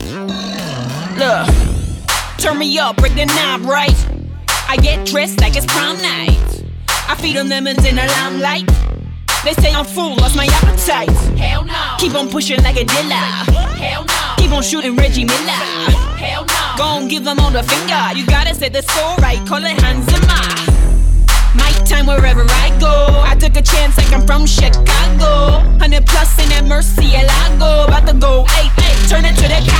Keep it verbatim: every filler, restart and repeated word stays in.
Look, turn me up, break the knob right. I get dressed like it's prom night. I feed on lemons in the limelight. They say I'm full, lost my appetite. Hell no. Keep on pushing like a dealer. Hell no. Keep on shooting Reggie Miller. Hell no. Gon' give them all the finger. You gotta set the score right, call it Hans Zimmer. My time wherever I go. I took a chance like I'm from Chicago. Hundred plus in that Murcielago. About to go eight, eight, turn it to that